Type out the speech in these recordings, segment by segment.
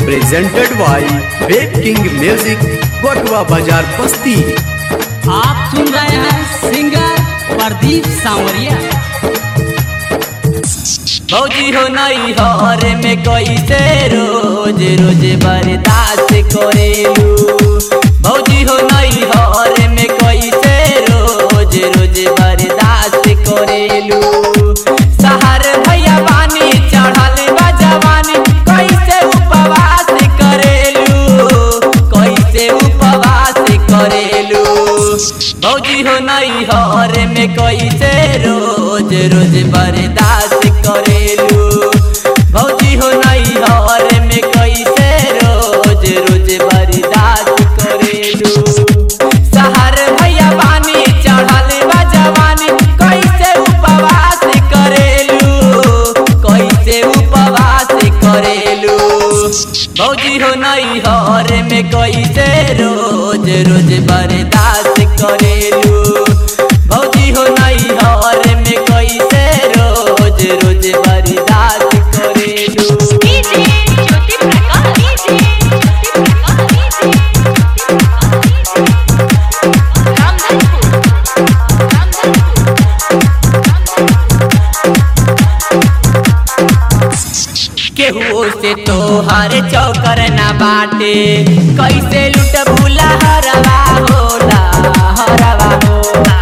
Presented by web king music, Kotwa Bazar बस्ती। आप सुन रहे हैं सिंगर प्रदीप सांवरिया। भौजी हो नहीं हर में कैसे रोज रोज बर्दाश्त करेलू। भौजी हो नहीं हर में कैसे रोज रोज बर्दाश्त करेलू। सहर भैया बानी चढ़ल बा जवानी, कैसे उपवास करेलू, कैसे उपवास करेलू। भौजी हो नहीं हर में कैसे रोज रोज बर्दाश्त करेलू। भौजी हो नहीं हर में कैसे रोज रोज बर्दाश्त करेलू। सहर भैया बानी चढ़ल बा जवानी, कैसे उपवास करेलू, कैसे उपवास करेलू। भौजी हो नहीं हर में कैसे रोज रोज बर्दाश्त करेलू। भौजी हो नहीं हर में कैसे रोज रोज बर्दाश्त करेलू। केहू से तोहर चौकर ना बाटे, कैसे लुट भूला हरवा होला हरवा होला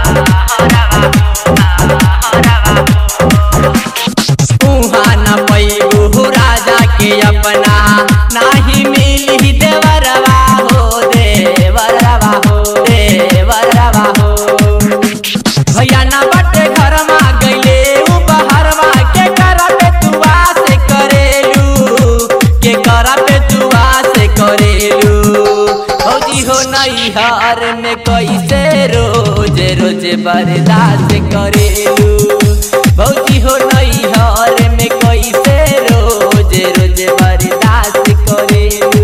उहाँ न पैबू राजा के अपना, नाही मिली देवरवा हो देवरवा हो देवरवा हो। भैया ना बटे घर मा गईले उ बहरवा, के करते तुआ से करेलू, के करते तुआ से करेलू। भौजी हो नहीं हार में कैसे रोज रोज बर्दाश्त करेलू। भौजी हो नहीं हार में कैसे रोज रोज बर्दाश्त करेलू।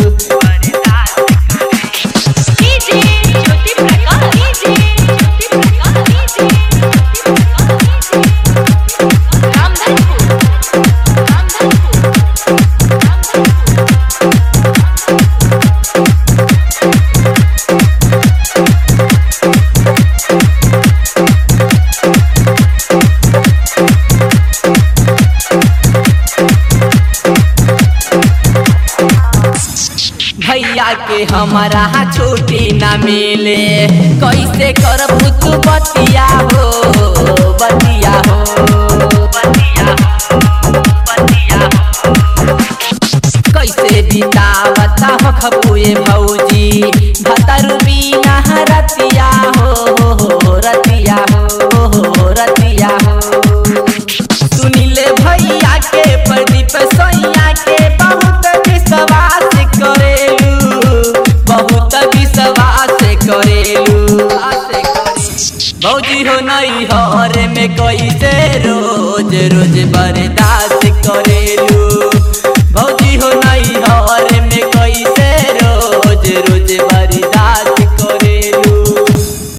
भैया के हमारा छुट्टी ना मिले, कैसे करबू तू बतिया हो बतिया हो बतिया हो बतिया हो। कैसे बितावता हो खपुए भौजी, भतरू बिना रतिया